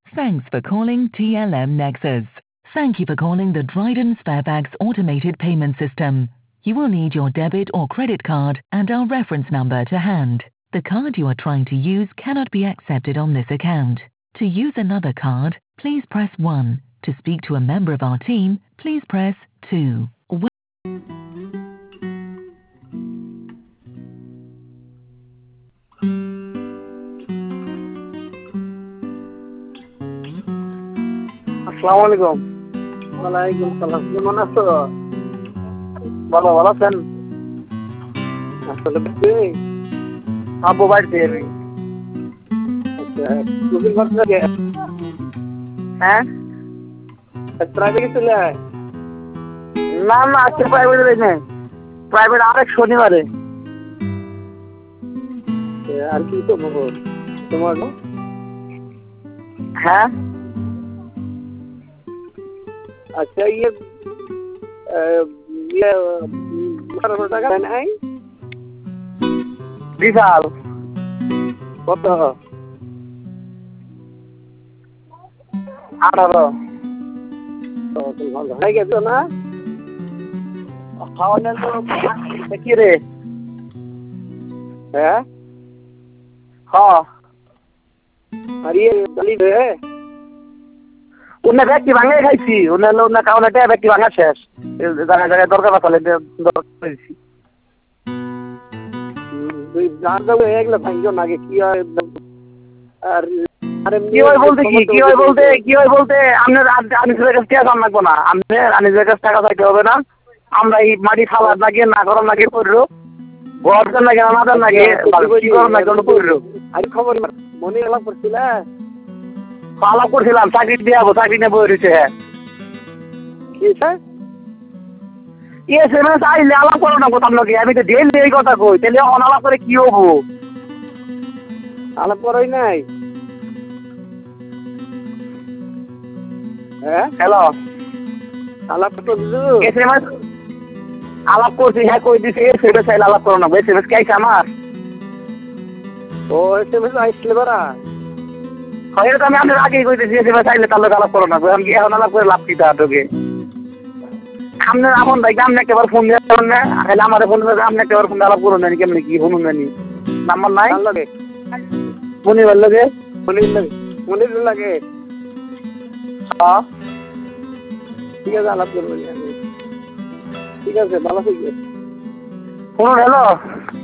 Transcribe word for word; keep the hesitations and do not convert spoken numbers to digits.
Thanks for calling T L M Nexus. Thank you for calling the Dryden Sparebags automated payment system. You will need your debit or credit card and our reference number to hand. The card you are trying to use cannot be accepted on this account. To use another card, please press one. To speak to a member of our team, please press two. আসসালামু আলাইকুম। ওয়ালাইকুম সালাম। কেমন আছো? ভালো ভালো আছেন? আসলে কি আব্বু বাড়িতে আমি। আচ্ছা তুমি কত থেকে? হ্যাঁ প্রাইভেট গেছিলে? না না আজকে প্রাইভেট যাই নাই। প্রাইভেট আরেক শনিবারে। আর কি তো বলবো তোমার না? হ্যাঁ আচ্ছা ইয়ে ইয়ে বারোশো টাকা নাই বিশাল কত আঠারো হয়ে গেছো না খাওয়ানোর তো কি রে হ্যাঁ হ্যাঁ আর ইয়ে গালি রে উন্না ব্যক্তি ভাঙাই খাইছি উন্না উন্না খাওয়ানোটা ব্যক্তি ভাঙা শেষ জায়গায় জায়গায় দরকার পাতালে দরকার করেছি তুই জান যাবো এগুলো ভাঙছো নাকি কি হয় আর কি হয় বলতে কি কি হয় বলতে কি হয় বলতে আপনার আনিসের কাছে টাকা দাম লাগবো না আপনার আনিসের কাছে টাকা চাইতে হবে না আমরা এই মাটি খাবার লাগে না গরম লাগে করলো গরম লাগে না মাদার লাগে কি গরম লাগে করলো আর খবর মনে আলাপ করছিলে আলাপ করছিলাম চাকরি দিয়ে যাবো চাকরি নিয়ে বই রয়েছে হ্যাঁ কি স্যার ইয়ে সেখানে চাইলে আলাপ করো না কোথাও লোকে আমি তো ডেলি এই কথা কই তাহলে অনালাপ করে কি হবো আলাপ করাই নাই হ্যাঁ হ্যালো আলাপ তো এস এম এস আলাপ করছি হ্যাঁ কই দিছি এস এম এস চাইলে আলাপ করো না এস এম এস কে আইছে আমার ও এস এম এস আইসলে বারা হয় তো আমি আপনার আগেই কইতেছি এস এম এস চাইলে তার লোক আলাপ করো না আমি এখন আলাপ করে লাভ দিতে তোকে আপনার আপন ভাই আপনি একবার ফোন দিয়ে করেন না তাহলে আমার ফোন দিয়ে আপনি একবার ফোন আলাপ করুন না কেমনি কি শুনুন না নাম্বার নাই লাগে মনির লাগে মনির লাগে মনির লাগে হ্যাঁ ঠিক আছে আলাপ করবেন ঠিক আছে ভালো থেকে শুনুন হ্যালো